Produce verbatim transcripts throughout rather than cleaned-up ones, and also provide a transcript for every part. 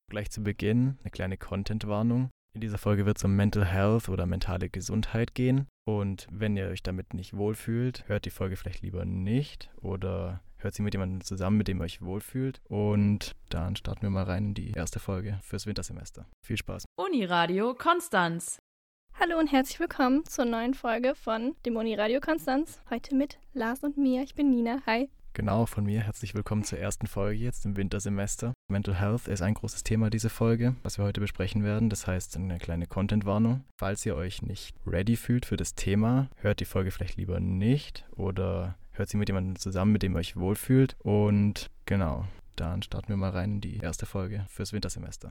Gleich zu Beginn eine kleine Content-Warnung. In dieser Folge wird es um Mental Health oder mentale Gesundheit gehen. Und wenn ihr euch damit nicht wohlfühlt, hört die Folge vielleicht lieber nicht oder hört sie mit jemandem zusammen, mit dem ihr euch wohlfühlt. Und dann starten wir mal rein in die erste Folge fürs Wintersemester. Viel Spaß. Uniradio Konstanz. Hallo und herzlich willkommen zur neuen Folge von dem Uniradio Konstanz. Heute mit Lars und mir. Ich bin Nina. Hi. Genau, von mir herzlich willkommen zur ersten Folge jetzt im Wintersemester. Mental Health ist ein großes Thema, diese Folge, was wir heute besprechen werden. Das heißt, eine kleine Content-Warnung. Falls ihr euch nicht ready fühlt für das Thema, hört die Folge vielleicht lieber nicht oder hört sie mit jemandem zusammen, mit dem ihr euch wohlfühlt. Und genau, dann starten wir mal rein in die erste Folge fürs Wintersemester.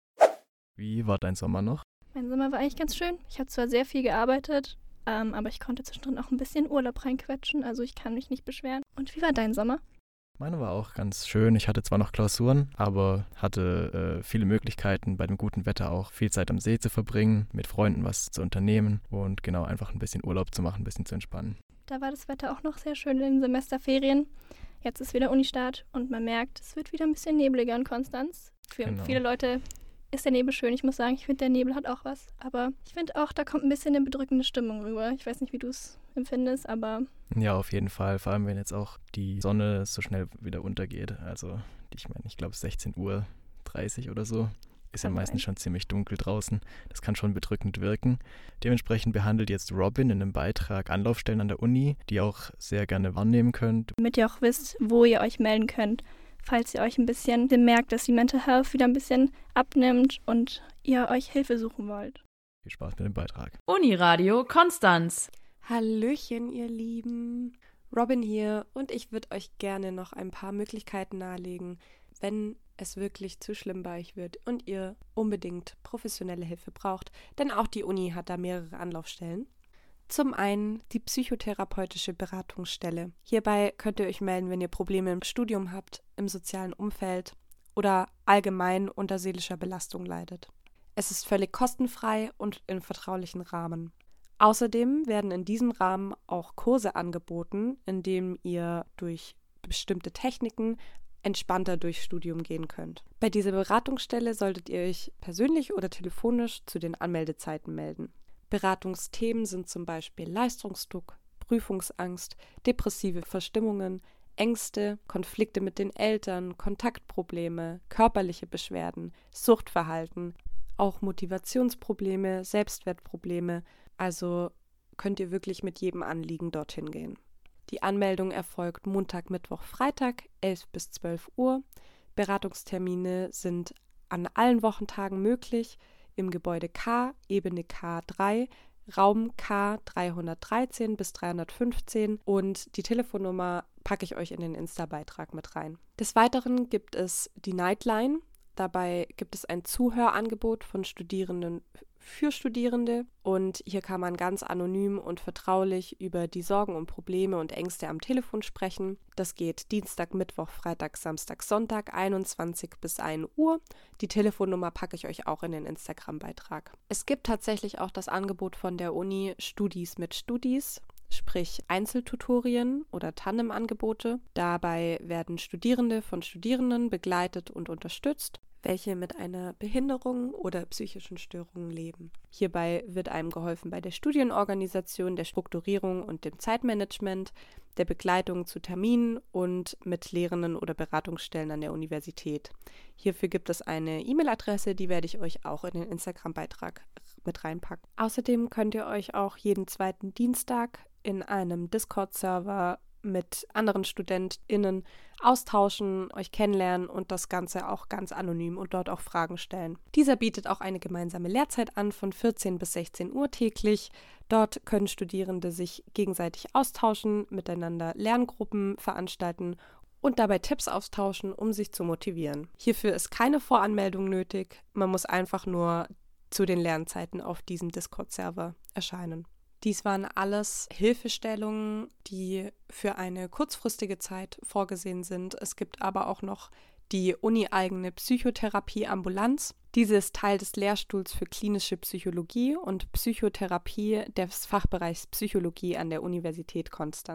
Wie war dein Sommer noch? Mein Sommer war eigentlich ganz schön. Ich habe zwar sehr viel gearbeitet, ähm, aber ich konnte zwischendrin auch ein bisschen Urlaub reinquetschen, also ich kann mich nicht beschweren. Und wie war dein Sommer? Meine war auch ganz schön. Ich hatte zwar noch Klausuren, aber hatte äh, viele Möglichkeiten, bei dem guten Wetter auch viel Zeit am See zu verbringen, mit Freunden was zu unternehmen und genau einfach ein bisschen Urlaub zu machen, ein bisschen zu entspannen. Da war das Wetter auch noch sehr schön in den Semesterferien. Jetzt ist wieder Unistart und man merkt, es wird wieder ein bisschen nebliger in Konstanz. Für Genau. viele Leute ist der Nebel schön. Ich muss sagen, ich finde, der Nebel hat auch was. Aber ich finde auch, da kommt ein bisschen eine bedrückende Stimmung rüber. Ich weiß nicht, wie du es empfindest, aber... Ja, auf jeden Fall. Vor allem, wenn jetzt auch die Sonne so schnell wieder untergeht. Also, ich meine, ich glaube sechzehn Uhr dreißig oder so. Ist ja meistens schon ziemlich dunkel draußen. Das kann schon bedrückend wirken. Dementsprechend behandelt jetzt Robin in einem Beitrag Anlaufstellen an der Uni, die ihr auch sehr gerne wahrnehmen könnt. Damit ihr auch wisst, wo ihr euch melden könnt, falls ihr euch ein bisschen merkt, dass die Mental Health wieder ein bisschen abnimmt und ihr euch Hilfe suchen wollt. Viel Spaß mit dem Beitrag. Uniradio Konstanz. Hallöchen, ihr Lieben. Robin hier und ich würde euch gerne noch ein paar Möglichkeiten nahelegen, wenn es wirklich zu schlimm bei euch wird und ihr unbedingt professionelle Hilfe braucht, denn auch die Uni hat da mehrere Anlaufstellen. Zum einen die psychotherapeutische Beratungsstelle. Hierbei könnt ihr euch melden, wenn ihr Probleme im Studium habt, im sozialen Umfeld oder allgemein unter seelischer Belastung leidet. Es ist völlig kostenfrei und in vertraulichen Rahmen. Außerdem werden in diesem Rahmen auch Kurse angeboten, in denen ihr durch bestimmte Techniken entspannter durchs Studium gehen könnt. Bei dieser Beratungsstelle solltet ihr euch persönlich oder telefonisch zu den Anmeldezeiten melden. Beratungsthemen sind zum Beispiel Leistungsdruck, Prüfungsangst, depressive Verstimmungen, Ängste, Konflikte mit den Eltern, Kontaktprobleme, körperliche Beschwerden, Suchtverhalten, auch Motivationsprobleme, Selbstwertprobleme. Also könnt ihr wirklich mit jedem Anliegen dorthin gehen. Die Anmeldung erfolgt Montag, Mittwoch, Freitag, elf bis zwölf Uhr. Beratungstermine sind an allen Wochentagen möglich im Gebäude K, Ebene K drei, Raum K dreihundertdreizehn bis dreihundertfünfzehn und die Telefonnummer packe ich euch in den Insta-Beitrag mit rein. Des Weiteren gibt es die Nightline. Dabei gibt es ein Zuhörangebot von Studierenden für Studierende und hier kann man ganz anonym und vertraulich über die Sorgen und Probleme und Ängste am Telefon sprechen. Das geht Dienstag, Mittwoch, Freitag, Samstag, Sonntag, einundzwanzig bis ein Uhr. Die Telefonnummer packe ich euch auch in den Instagram-Beitrag. Es gibt tatsächlich auch das Angebot von der Uni Studis mit Studis, sprich Einzeltutorien oder Tandem-Angebote. Dabei werden Studierende von Studierenden begleitet und unterstützt, welche mit einer Behinderung oder psychischen Störungen leben. Hierbei wird einem geholfen bei der Studienorganisation, der Strukturierung und dem Zeitmanagement, der Begleitung zu Terminen und mit Lehrenden oder Beratungsstellen an der Universität. Hierfür gibt es eine E-Mail-Adresse, die werde ich euch auch in den Instagram-Beitrag mit reinpacken. Außerdem könnt ihr euch auch jeden zweiten Dienstag in einem Discord-Server mit anderen StudentInnen austauschen, euch kennenlernen und das Ganze auch ganz anonym und dort auch Fragen stellen. Dieser bietet auch eine gemeinsame Lehrzeit an von vierzehn bis sechzehn Uhr täglich. Dort können Studierende sich gegenseitig austauschen, miteinander Lerngruppen veranstalten und dabei Tipps austauschen, um sich zu motivieren. Hierfür ist keine Voranmeldung nötig, man muss einfach nur zu den Lernzeiten auf diesem Discord-Server erscheinen. Dies waren alles Hilfestellungen, die für eine kurzfristige Zeit vorgesehen sind. Es gibt aber auch noch die uni-eigene Psychotherapie-Ambulanz. Diese ist Teil des Lehrstuhls für klinische Psychologie und Psychotherapie des Fachbereichs Psychologie an der Universität Konstanz.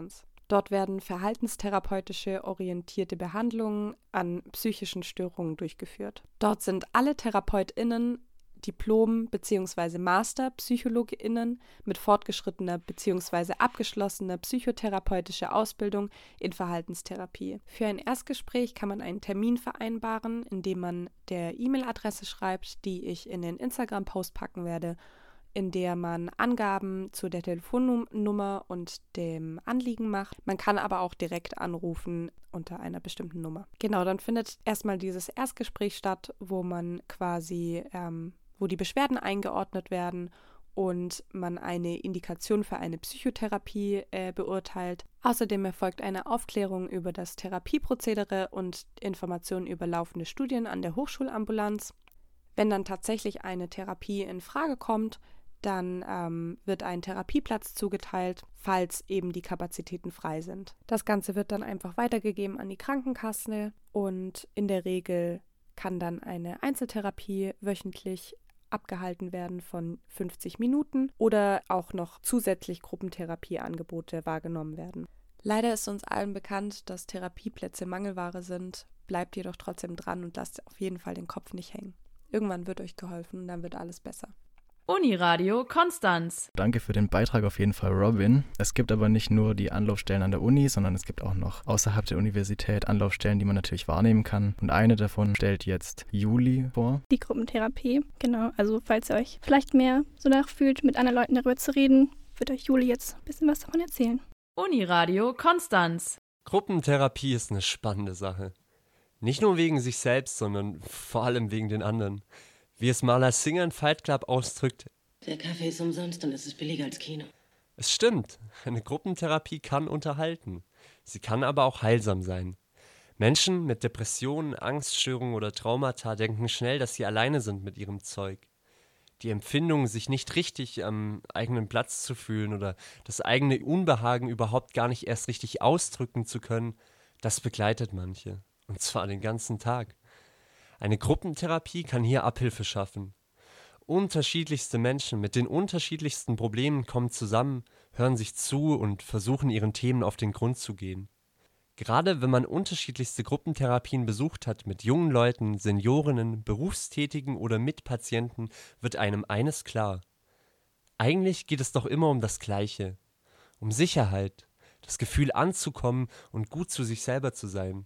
Dort werden verhaltenstherapeutische orientierte Behandlungen an psychischen Störungen durchgeführt. Dort sind alle TherapeutInnen Diplom- bzw. Master-PsychologInnen mit fortgeschrittener bzw. abgeschlossener psychotherapeutischer Ausbildung in Verhaltenstherapie. Für ein Erstgespräch kann man einen Termin vereinbaren, indem man der E-Mail-Adresse schreibt, die ich in den Instagram-Post packen werde, in der man Angaben zu der Telefonnummer und dem Anliegen macht. Man kann aber auch direkt anrufen unter einer bestimmten Nummer. Genau, dann findet erstmal dieses Erstgespräch statt, wo man quasi ähm, wo die Beschwerden eingeordnet werden und man eine Indikation für eine Psychotherapie äh, beurteilt. Außerdem erfolgt eine Aufklärung über das Therapieprozedere und Informationen über laufende Studien an der Hochschulambulanz. Wenn dann tatsächlich eine Therapie in Frage kommt, dann ähm, wird ein Therapieplatz zugeteilt, falls eben die Kapazitäten frei sind. Das Ganze wird dann einfach weitergegeben an die Krankenkasse und in der Regel kann dann eine Einzeltherapie wöchentlich abgehalten werden von fünfzig Minuten oder auch noch zusätzlich Gruppentherapieangebote wahrgenommen werden. Leider ist uns allen bekannt, dass Therapieplätze Mangelware sind. Bleibt jedoch trotzdem dran und lasst auf jeden Fall den Kopf nicht hängen. Irgendwann wird euch geholfen und dann wird alles besser. Uniradio Konstanz. Danke für den Beitrag auf jeden Fall, Robin. Es gibt aber nicht nur die Anlaufstellen an der Uni, sondern es gibt auch noch außerhalb der Universität Anlaufstellen, die man natürlich wahrnehmen kann. Und eine davon stellt jetzt Juli vor. Die Gruppentherapie, genau. Also falls ihr euch vielleicht mehr so nachfühlt, mit anderen Leuten darüber zu reden, wird euch Juli jetzt ein bisschen was davon erzählen. Uniradio Konstanz. Gruppentherapie ist eine spannende Sache. Nicht nur wegen sich selbst, sondern vor allem wegen den anderen. Wie es Marla Singer in Fight Club ausdrückt: Der Kaffee ist umsonst und es ist billiger als Kino. Es stimmt, eine Gruppentherapie kann unterhalten. Sie kann aber auch heilsam sein. Menschen mit Depressionen, Angststörungen oder Traumata denken schnell, dass sie alleine sind mit ihrem Zeug. Die Empfindung, sich nicht richtig am eigenen Platz zu fühlen oder das eigene Unbehagen überhaupt gar nicht erst richtig ausdrücken zu können, das begleitet manche. Und zwar den ganzen Tag. Eine Gruppentherapie kann hier Abhilfe schaffen. Unterschiedlichste Menschen mit den unterschiedlichsten Problemen kommen zusammen, hören sich zu und versuchen ihren Themen auf den Grund zu gehen. Gerade wenn man unterschiedlichste Gruppentherapien besucht hat mit jungen Leuten, Seniorinnen, Berufstätigen oder Mitpatienten, wird einem eines klar: Eigentlich geht es doch immer um das Gleiche. Um Sicherheit, das Gefühl anzukommen und gut zu sich selber zu sein.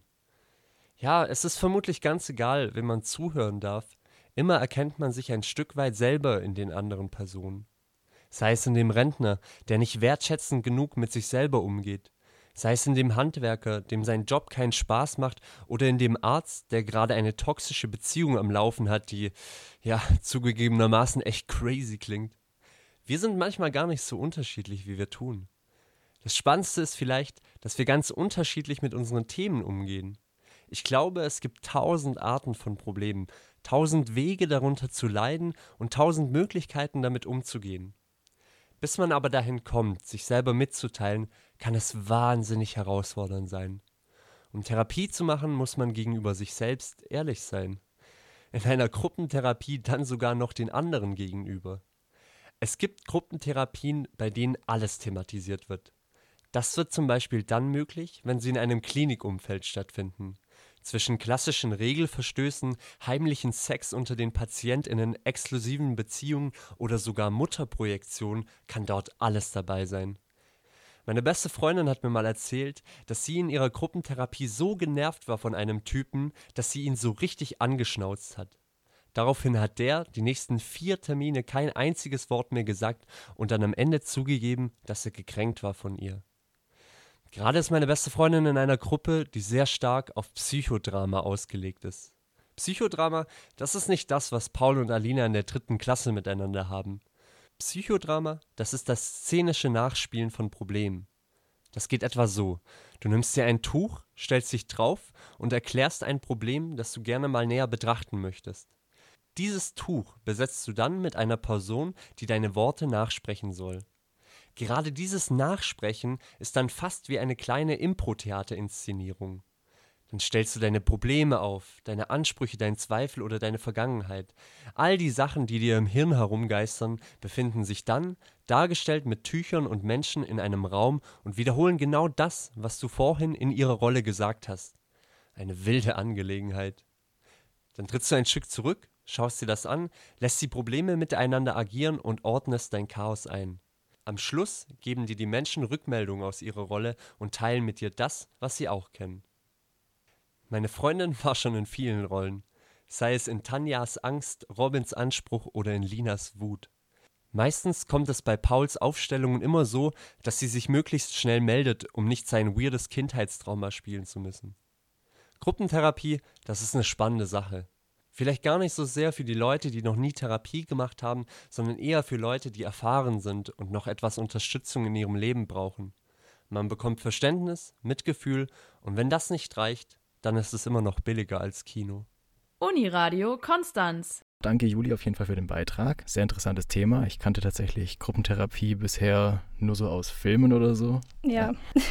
Ja, es ist vermutlich ganz egal, wenn man zuhören darf. Immer erkennt man sich ein Stück weit selber in den anderen Personen. Sei es in dem Rentner, der nicht wertschätzend genug mit sich selber umgeht. Sei es in dem Handwerker, dem sein Job keinen Spaß macht, oder in dem Arzt, der gerade eine toxische Beziehung am Laufen hat, die, ja, zugegebenermaßen echt crazy klingt. Wir sind manchmal gar nicht so unterschiedlich, wie wir tun. Das Spannendste ist vielleicht, dass wir ganz unterschiedlich mit unseren Themen umgehen. Ich glaube, es gibt tausend Arten von Problemen, tausend Wege darunter zu leiden und tausend Möglichkeiten damit umzugehen. Bis man aber dahin kommt, sich selber mitzuteilen, kann es wahnsinnig herausfordernd sein. Um Therapie zu machen, muss man gegenüber sich selbst ehrlich sein. In einer Gruppentherapie dann sogar noch den anderen gegenüber. Es gibt Gruppentherapien, bei denen alles thematisiert wird. Das wird zum Beispiel dann möglich, wenn sie in einem Klinikumfeld stattfinden. Zwischen klassischen Regelverstößen, heimlichen Sex unter den PatientInnen, exklusiven Beziehungen oder sogar Mutterprojektion kann dort alles dabei sein. Meine beste Freundin hat mir mal erzählt, dass sie in ihrer Gruppentherapie so genervt war von einem Typen, dass sie ihn so richtig angeschnauzt hat. Daraufhin hat der die nächsten vier Termine kein einziges Wort mehr gesagt und dann am Ende zugegeben, dass er gekränkt war von ihr. Gerade ist meine beste Freundin in einer Gruppe, die sehr stark auf Psychodrama ausgelegt ist. Psychodrama, das ist nicht das, was Paul und Alina in der dritten Klasse miteinander haben. Psychodrama, das ist das szenische Nachspielen von Problemen. Das geht etwa so: Du nimmst dir ein Tuch, stellst dich drauf und erklärst ein Problem, das du gerne mal näher betrachten möchtest. Dieses Tuch besetzt du dann mit einer Person, die deine Worte nachsprechen soll. Gerade dieses Nachsprechen ist dann fast wie eine kleine Impro-Theaterinszenierung. Dann stellst du deine Probleme auf, deine Ansprüche, deinen Zweifel oder deine Vergangenheit. All die Sachen, die dir im Hirn herumgeistern, befinden sich dann, dargestellt mit Tüchern und Menschen, in einem Raum und wiederholen genau das, was du vorhin in ihrer Rolle gesagt hast. Eine wilde Angelegenheit. Dann trittst du ein Stück zurück, schaust dir das an, lässt die Probleme miteinander agieren und ordnest dein Chaos ein. Am Schluss geben dir die Menschen Rückmeldungen aus ihrer Rolle und teilen mit dir das, was sie auch kennen. Meine Freundin war schon in vielen Rollen, sei es in Tanjas Angst, Robins Anspruch oder in Linas Wut. Meistens kommt es bei Pauls Aufstellungen immer so, dass sie sich möglichst schnell meldet, um nicht sein weirdes Kindheitstrauma spielen zu müssen. Gruppentherapie, das ist eine spannende Sache. Vielleicht gar nicht so sehr für die Leute, die noch nie Therapie gemacht haben, sondern eher für Leute, die erfahren sind und noch etwas Unterstützung in ihrem Leben brauchen. Man bekommt Verständnis, Mitgefühl und wenn das nicht reicht, dann ist es immer noch billiger als Kino. Uniradio Konstanz. Danke Juli auf jeden Fall für den Beitrag. Sehr interessantes Thema. Ich kannte tatsächlich Gruppentherapie bisher nur so aus Filmen oder so. Ja.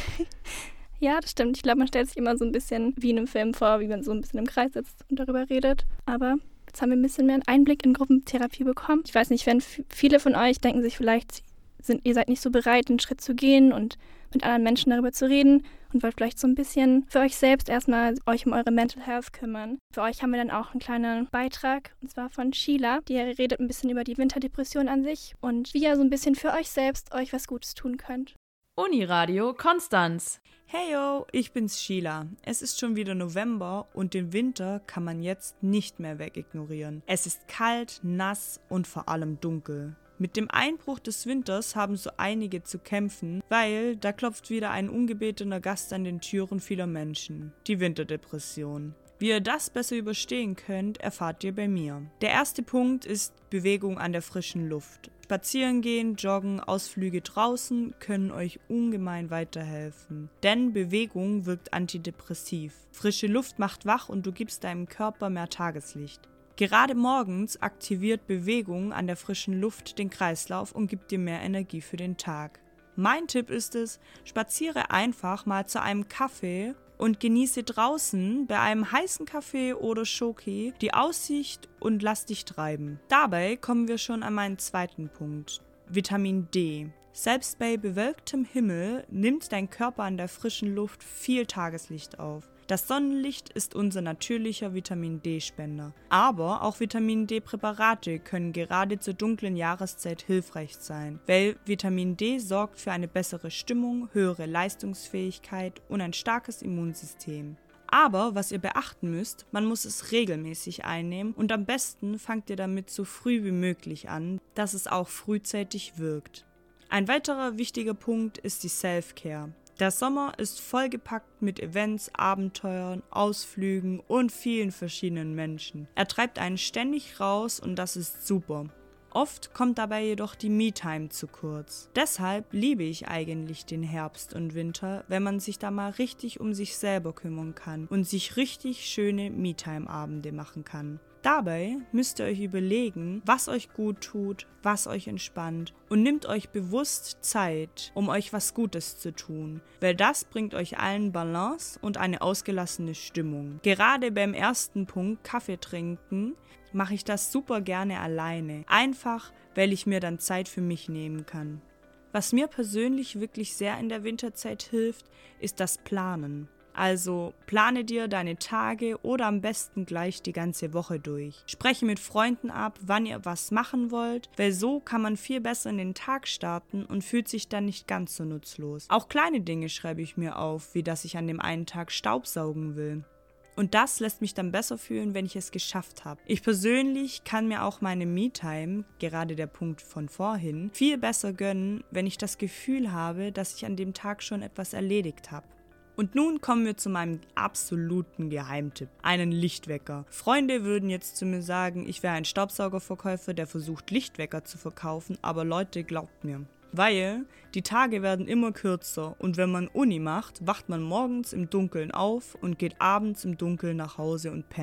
Ja, das stimmt. Ich glaube, man stellt sich immer so ein bisschen wie in einem Film vor, wie man so ein bisschen im Kreis sitzt und darüber redet. Aber jetzt haben wir ein bisschen mehr einen Einblick in Gruppentherapie bekommen. Ich weiß nicht, wenn f- viele von euch denken sich vielleicht, sind, ihr seid nicht so bereit, einen Schritt zu gehen und mit anderen Menschen darüber zu reden und wollt vielleicht so ein bisschen für euch selbst erstmal euch um eure Mental Health kümmern. Für euch haben wir dann auch einen kleinen Beitrag, und zwar von Sheila. Die redet ein bisschen über die Winterdepression an sich und wie ihr so ein bisschen für euch selbst euch was Gutes tun könnt. Uniradio Konstanz. Hey yo, ich bin's Sheila. Es ist schon wieder November und den Winter kann man jetzt nicht mehr wegignorieren. Es ist kalt, nass und vor allem dunkel. Mit dem Einbruch des Winters haben so einige zu kämpfen, weil da klopft wieder ein ungebetener Gast an den Türen vieler Menschen. Die Winterdepression. Wie ihr das besser überstehen könnt, erfahrt ihr bei mir. Der erste Punkt ist Bewegung an der frischen Luft. Spazieren gehen, joggen, Ausflüge draußen können euch ungemein weiterhelfen. Denn Bewegung wirkt antidepressiv. Frische Luft macht wach und du gibst deinem Körper mehr Tageslicht. Gerade morgens aktiviert Bewegung an der frischen Luft den Kreislauf und gibt dir mehr Energie für den Tag. Mein Tipp ist es, spaziere einfach mal zu einem Kaffee und genieße draußen bei einem heißen Kaffee oder Schoki die Aussicht und lass dich treiben. Dabei kommen wir schon an meinen zweiten Punkt, Vitamin D. Selbst bei bewölktem Himmel nimmt dein Körper an der frischen Luft viel Tageslicht auf. Das Sonnenlicht ist unser natürlicher Vitamin-D-Spender. Aber auch Vitamin-D-Präparate können gerade zur dunklen Jahreszeit hilfreich sein, weil Vitamin D sorgt für eine bessere Stimmung, höhere Leistungsfähigkeit und ein starkes Immunsystem. Aber was ihr beachten müsst, man muss es regelmäßig einnehmen und am besten fangt ihr damit so früh wie möglich an, dass es auch frühzeitig wirkt. Ein weiterer wichtiger Punkt ist die Self-Care. Der Sommer ist vollgepackt mit Events, Abenteuern, Ausflügen und vielen verschiedenen Menschen. Er treibt einen ständig raus und das ist super. Oft kommt dabei jedoch die Me-Time zu kurz. Deshalb liebe ich eigentlich den Herbst und Winter, wenn man sich da mal richtig um sich selber kümmern kann und sich richtig schöne Me-Time-Abende machen kann. Dabei müsst ihr euch überlegen, was euch gut tut, was euch entspannt und nehmt euch bewusst Zeit, um euch was Gutes zu tun, weil das bringt euch allen Balance und eine ausgelassene Stimmung. Gerade beim ersten Punkt, Kaffee trinken, mache ich das super gerne alleine, einfach weil ich mir dann Zeit für mich nehmen kann. Was mir persönlich wirklich sehr in der Winterzeit hilft, ist das Planen. Also plane dir deine Tage oder am besten gleich die ganze Woche durch. Spreche mit Freunden ab, wann ihr was machen wollt, weil so kann man viel besser in den Tag starten und fühlt sich dann nicht ganz so nutzlos. Auch kleine Dinge schreibe ich mir auf, wie dass ich an dem einen Tag Staubsaugen will. Und das lässt mich dann besser fühlen, wenn ich es geschafft habe. Ich persönlich kann mir auch meine Me-Time, gerade der Punkt von vorhin, viel besser gönnen, wenn ich das Gefühl habe, dass ich an dem Tag schon etwas erledigt habe. Und nun kommen wir zu meinem absoluten Geheimtipp, einen Lichtwecker. Freunde würden jetzt zu mir sagen, ich wäre ein Staubsaugerverkäufer, der versucht Lichtwecker zu verkaufen, aber Leute, glaubt mir. Weil die Tage werden immer kürzer und wenn man Uni macht, wacht man morgens im Dunkeln auf und geht abends im Dunkeln nach Hause und pennen.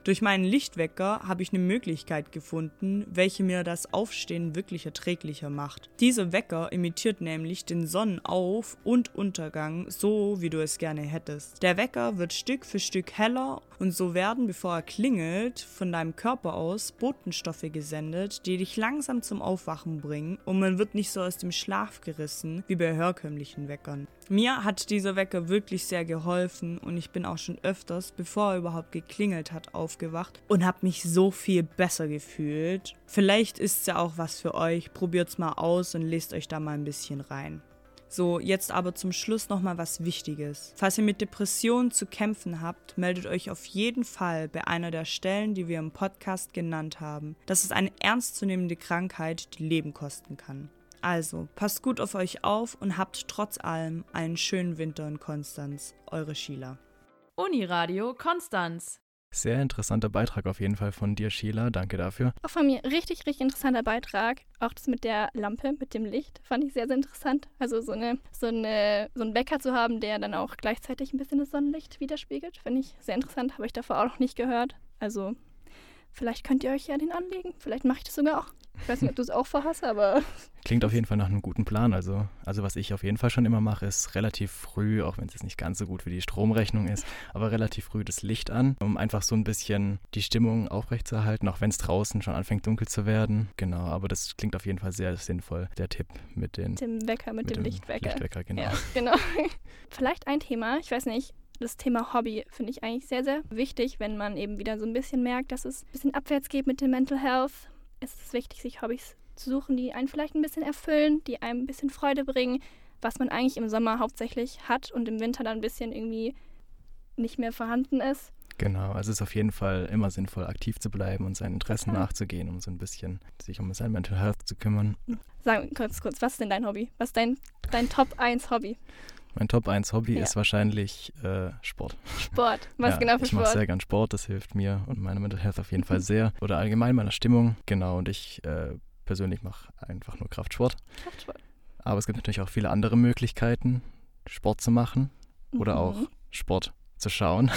Durch meinen Lichtwecker habe ich eine Möglichkeit gefunden, welche mir das Aufstehen wirklich erträglicher macht. Dieser Wecker imitiert nämlich den Sonnenauf- und Untergang, so wie du es gerne hättest. Der Wecker wird Stück für Stück heller und so werden, bevor er klingelt, von deinem Körper aus Botenstoffe gesendet, die dich langsam zum Aufwachen bringen und man wird nicht so aus dem Schlaf gerissen wie bei herkömmlichen Weckern. Mir hat dieser Wecker wirklich sehr geholfen und ich bin auch schon öfters, bevor er überhaupt geklingelt hat, aufgewacht und habe mich so viel besser gefühlt. Vielleicht ist es ja auch was für euch, probiert's mal aus und lest euch da mal ein bisschen rein. So, jetzt aber zum Schluss nochmal was Wichtiges. Falls ihr mit Depressionen zu kämpfen habt, meldet euch auf jeden Fall bei einer der Stellen, die wir im Podcast genannt haben. Das ist eine ernstzunehmende Krankheit, die Leben kosten kann. Also, passt gut auf euch auf und habt trotz allem einen schönen Winter in Konstanz. Eure Sheila. Uniradio Konstanz. Sehr interessanter Beitrag auf jeden Fall von dir, Sheila. Danke dafür. Auch von mir richtig, richtig interessanter Beitrag. Auch das mit der Lampe, mit dem Licht, fand ich sehr, sehr interessant. Also so, eine, so, eine, so einen Wecker zu haben, der dann auch gleichzeitig ein bisschen das Sonnenlicht widerspiegelt, finde ich sehr interessant. Habe ich davor auch noch nicht gehört. Also vielleicht könnt ihr euch ja den anlegen. Vielleicht mache ich das sogar auch. Ich weiß nicht, ob du es auch vorhast, aber... Klingt auf jeden Fall nach einem guten Plan. Also, also was ich auf jeden Fall schon immer mache, ist relativ früh, auch wenn es jetzt nicht ganz so gut für die Stromrechnung ist, aber relativ früh das Licht an, um einfach so ein bisschen die Stimmung aufrechtzuerhalten, auch wenn es draußen schon anfängt dunkel zu werden. Genau, aber das klingt auf jeden Fall sehr sinnvoll, der Tipp mit, den, mit dem Wecker, mit, mit dem, dem Lichtwecker. Lichtwecker, genau. Ja, genau. Vielleicht ein Thema, ich weiß nicht, das Thema Hobby finde ich eigentlich sehr, sehr wichtig, wenn man eben wieder so ein bisschen merkt, dass es ein bisschen abwärts geht mit dem Mental Health. Es ist wichtig, sich Hobbys zu suchen, die einen vielleicht ein bisschen erfüllen, die einem ein bisschen Freude bringen, was man eigentlich im Sommer hauptsächlich hat und im Winter dann ein bisschen irgendwie nicht mehr vorhanden ist. Genau, also es ist auf jeden Fall immer sinnvoll, aktiv zu bleiben und seinen Interessen Total. nachzugehen, um so ein bisschen sich um sein Mental Health zu kümmern. Sag kurz, kurz, was ist denn dein Hobby? Was ist dein, dein Top eins Hobby? Mein Top eins Hobby Ja. ist wahrscheinlich äh, Sport. Sport. Was ja, genau für ich mache Sport? sehr gern Sport, das hilft mir und meiner Mental Health auf jeden Fall sehr. Oder allgemein meiner Stimmung. Genau, und ich äh, persönlich mache einfach nur Kraftsport. Kraftsport. Aber es gibt natürlich auch viele andere Möglichkeiten, Sport zu machen oder Mhm. auch Sport zu schauen.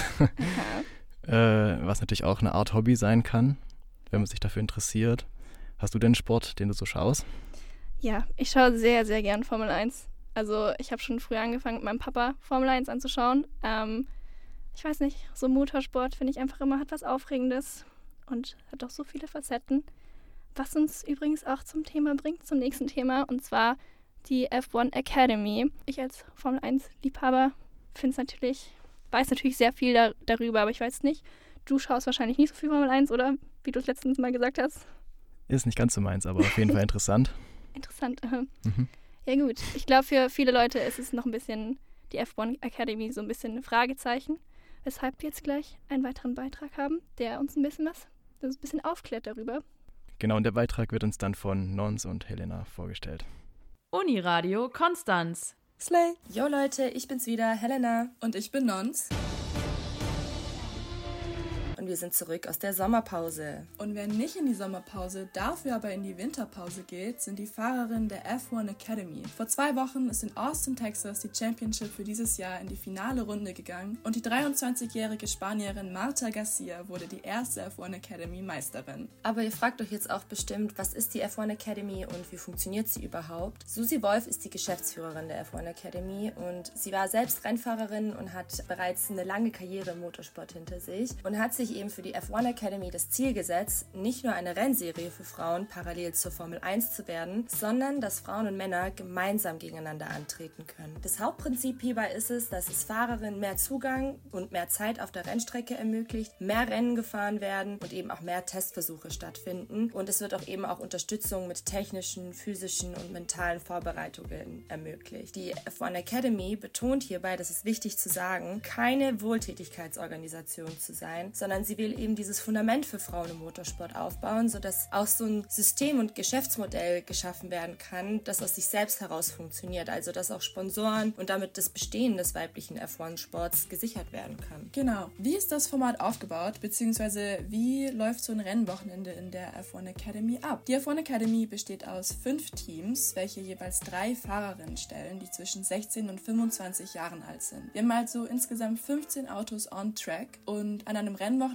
Ja. äh, was natürlich auch eine Art Hobby sein kann, wenn man sich dafür interessiert. Hast du denn Sport, den du so schaust? Ja, ich schaue sehr, sehr gern Formel eins. Also ich habe schon früher angefangen, mit meinem Papa Formel eins anzuschauen. Ähm, ich weiß nicht, so Motorsport finde ich einfach immer, hat was Aufregendes und hat auch so viele Facetten. Was uns übrigens auch zum Thema bringt, zum nächsten Thema, und zwar die F eins Academy. Ich als Formel eins Liebhaber finde es natürlich, weiß natürlich sehr viel da, darüber, aber ich weiß nicht, du schaust wahrscheinlich nicht so viel Formel eins, oder? Wie du es letztens mal gesagt hast. Ist nicht ganz so meins, aber auf jeden Fall interessant. Interessant. aha. Mhm. Ja gut, ich glaube für viele Leute ist es noch ein bisschen, die F eins Academy so ein bisschen ein Fragezeichen, weshalb wir jetzt gleich einen weiteren Beitrag haben, der uns ein bisschen was, das ein bisschen aufklärt darüber. Genau, und der Beitrag wird uns dann von Nons und Helena vorgestellt. Uniradio Konstanz. Slay! Yo Leute, ich bin's wieder, Helena. Und ich bin Nons. Und wir sind zurück aus der Sommerpause. Und wer nicht in die Sommerpause, dafür aber in die Winterpause geht, sind die Fahrerinnen der F eins Academy. Vor zwei Wochen ist in Austin, Texas die Championship für dieses Jahr in die finale Runde gegangen und die dreiundzwanzigjährige Spanierin Marta Garcia wurde die erste F eins Academy Meisterin. Aber ihr fragt euch jetzt auch bestimmt, was ist die F eins Academy und wie funktioniert sie überhaupt? Susi Wolf ist die Geschäftsführerin der F eins Academy und sie war selbst Rennfahrerin und hat bereits eine lange Karriere im Motorsport hinter sich und hat sich eben für die F eins Academy das Ziel gesetzt, nicht nur eine Rennserie für Frauen parallel zur Formel eins zu werden, sondern dass Frauen und Männer gemeinsam gegeneinander antreten können. Das Hauptprinzip hierbei ist es, dass es Fahrerinnen mehr Zugang und mehr Zeit auf der Rennstrecke ermöglicht, mehr Rennen gefahren werden und eben auch mehr Testversuche stattfinden. Und es wird auch eben auch Unterstützung mit technischen, physischen und mentalen Vorbereitungen ermöglicht. Die F eins Academy betont hierbei, das ist wichtig zu sagen, keine Wohltätigkeitsorganisation zu sein, sondern sie will eben dieses Fundament für Frauen im Motorsport aufbauen, sodass auch so ein System und Geschäftsmodell geschaffen werden kann, das aus sich selbst heraus funktioniert, also dass auch Sponsoren und damit das Bestehen des weiblichen F eins Sports gesichert werden kann. Genau. Wie ist das Format aufgebaut, beziehungsweise wie läuft so ein Rennwochenende in der F eins Academy ab? Die F eins Academy besteht aus fünf Teams, welche jeweils drei Fahrerinnen stellen, die zwischen sechzehn und fünfundzwanzig Jahren alt sind. Wir haben also insgesamt fünfzehn Autos on track und an einem Rennwochenende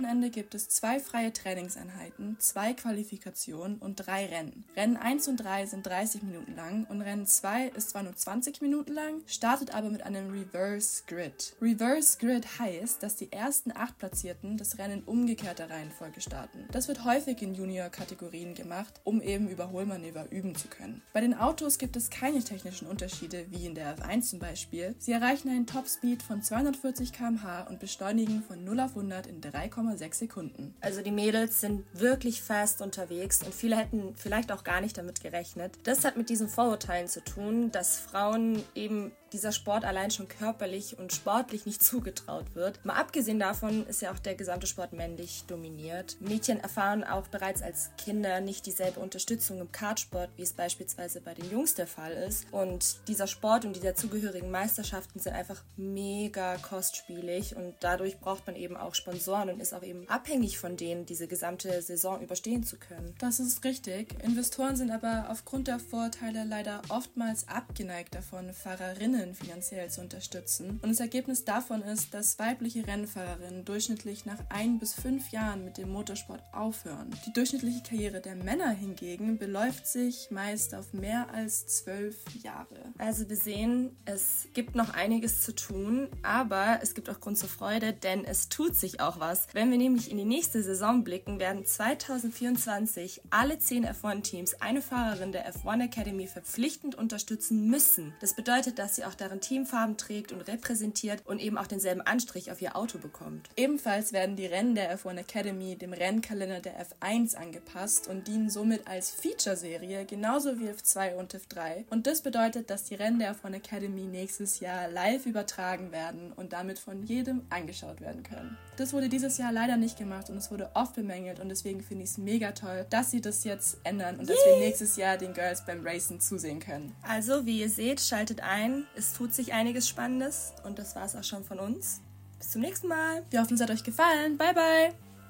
Wochenende gibt es zwei freie Trainingseinheiten, zwei Qualifikationen und drei Rennen. Rennen eins und drei sind dreißig Minuten lang und Rennen zwei ist zwar nur zwanzig Minuten lang, startet aber mit einem Reverse Grid. Reverse Grid heißt, dass die ersten acht Platzierten das Rennen in umgekehrter Reihenfolge starten. Das wird häufig in Junior-Kategorien gemacht, um eben Überholmanöver üben zu können. Bei den Autos gibt es keine technischen Unterschiede, wie in der F eins zum Beispiel. Sie erreichen einen Topspeed von zweihundertvierzig Kilometer pro Stunde und beschleunigen von null auf hundert in drei Komma sechs Sekunden. Also die Mädels sind wirklich fast unterwegs und viele hätten vielleicht auch gar nicht damit gerechnet. Das hat mit diesen Vorurteilen zu tun, dass Frauen eben dieser Sport allein schon körperlich und sportlich nicht zugetraut wird. Mal abgesehen davon ist ja auch der gesamte Sport männlich dominiert. Mädchen erfahren auch bereits als Kinder nicht dieselbe Unterstützung im Kartsport, wie es beispielsweise bei den Jungs der Fall ist. Und dieser Sport und die dazugehörigen Meisterschaften sind einfach mega kostspielig und dadurch braucht man eben auch Sponsoren und ist auch eben abhängig von denen, diese gesamte Saison überstehen zu können. Das ist richtig. Investoren sind aber aufgrund der Vorteile leider oftmals abgeneigt davon, Fahrerinnen finanziell zu unterstützen. Und das Ergebnis davon ist, dass weibliche Rennfahrerinnen durchschnittlich nach ein bis fünf Jahren mit dem Motorsport aufhören. Die durchschnittliche Karriere der Männer hingegen beläuft sich meist auf mehr als zwölf Jahre. Also wir sehen, es gibt noch einiges zu tun, aber es gibt auch Grund zur Freude, denn es tut sich auch was. Wenn wir nämlich in die nächste Saison blicken, werden zweitausendvierundzwanzig alle zehn F eins Teams eine Fahrerin der F eins Academy verpflichtend unterstützen müssen. Das bedeutet, dass sie auch deren Teamfarben trägt und repräsentiert und eben auch denselben Anstrich auf ihr Auto bekommt. Ebenfalls werden die Rennen der F eins Academy dem Rennkalender der F eins angepasst und dienen somit als Feature-Serie, genauso wie F zwei und F drei. Und das bedeutet, dass die Rennen der F eins Academy nächstes Jahr live übertragen werden und damit von jedem angeschaut werden können. Das wurde dieses Jahr leider nicht gemacht und es wurde oft bemängelt und deswegen finde ich es mega toll, dass sie das jetzt ändern und Yay. dass wir nächstes Jahr den Girls beim Racen zusehen können. Also, wie ihr seht, schaltet ein. Es tut sich einiges Spannendes und das war es auch schon von uns. Bis zum nächsten Mal. Wir hoffen, es hat euch gefallen. Bye, bye.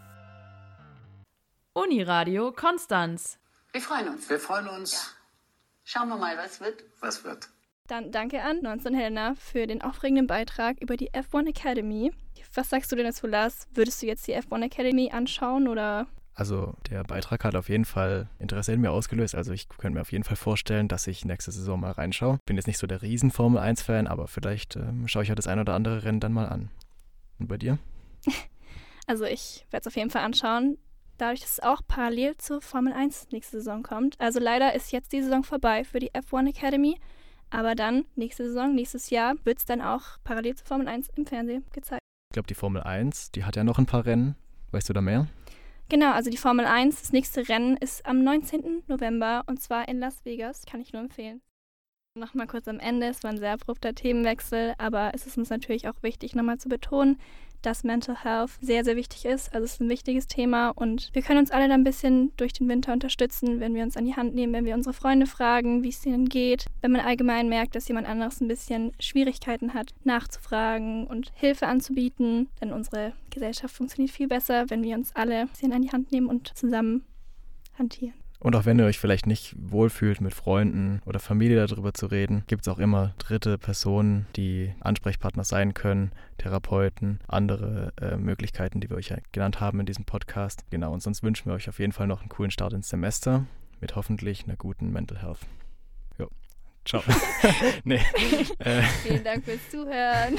Uniradio Konstanz. Wir freuen uns. Wir freuen uns. Ja. Schauen wir mal, was wird. Was wird. Dann danke an Nons und Helena für den aufregenden Beitrag über die F eins Academy. Was sagst du denn dazu, Lars? Würdest du jetzt die F eins Academy anschauen oder... Also der Beitrag hat auf jeden Fall Interesse in mir ausgelöst. Also ich könnte mir auf jeden Fall vorstellen, dass ich nächste Saison mal reinschaue. Bin jetzt nicht so der riesen Formel eins Fan, aber vielleicht ähm, schaue ich ja das ein oder andere Rennen dann mal an. Und bei dir? Also ich werde es auf jeden Fall anschauen, dadurch, dass es auch parallel zur Formel eins nächste Saison kommt. Also leider ist jetzt die Saison vorbei für die F eins Academy, aber dann nächste Saison, nächstes Jahr wird es dann auch parallel zur Formel eins im Fernsehen gezeigt. Ich glaube, die Formel eins, die hat ja noch ein paar Rennen. Weißt du da mehr? Genau, also die Formel eins, das nächste Rennen ist am neunzehnten November und zwar in Las Vegas, kann ich nur empfehlen. Nochmal kurz am Ende, es war ein sehr abrupter Themenwechsel, aber es ist uns natürlich auch wichtig, nochmal zu betonen, dass Mental Health sehr, sehr wichtig ist. Also es ist ein wichtiges Thema und wir können uns alle da ein bisschen durch den Winter unterstützen, wenn wir uns an die Hand nehmen, wenn wir unsere Freunde fragen, wie es ihnen geht, wenn man allgemein merkt, dass jemand anderes ein bisschen Schwierigkeiten hat, nachzufragen und Hilfe anzubieten. Denn unsere Gesellschaft funktioniert viel besser, wenn wir uns alle ein bisschen an die Hand nehmen und zusammen hantieren. Und auch wenn ihr euch vielleicht nicht wohlfühlt, mit Freunden oder Familie darüber zu reden, gibt es auch immer dritte Personen, die Ansprechpartner sein können, Therapeuten, andere äh, Möglichkeiten, die wir euch ja genannt haben in diesem Podcast. Genau, und sonst wünschen wir euch auf jeden Fall noch einen coolen Start ins Semester mit hoffentlich einer guten Mental Health. Jo, ciao. nee. äh. Vielen Dank fürs Zuhören.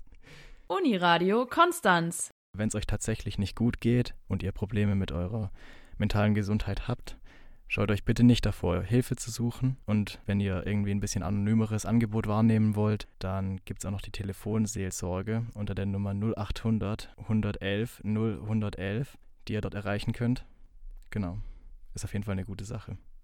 Uniradio Konstanz. Wenn es euch tatsächlich nicht gut geht und ihr Probleme mit eurer mentalen Gesundheit habt, schaut euch bitte nicht davor, Hilfe zu suchen. Und wenn ihr irgendwie ein bisschen anonymeres Angebot wahrnehmen wollt, dann gibt es auch noch die Telefonseelsorge unter der Nummer null achthundert, hundertelf, null hundertelf, die ihr dort erreichen könnt. Genau, ist auf jeden Fall eine gute Sache.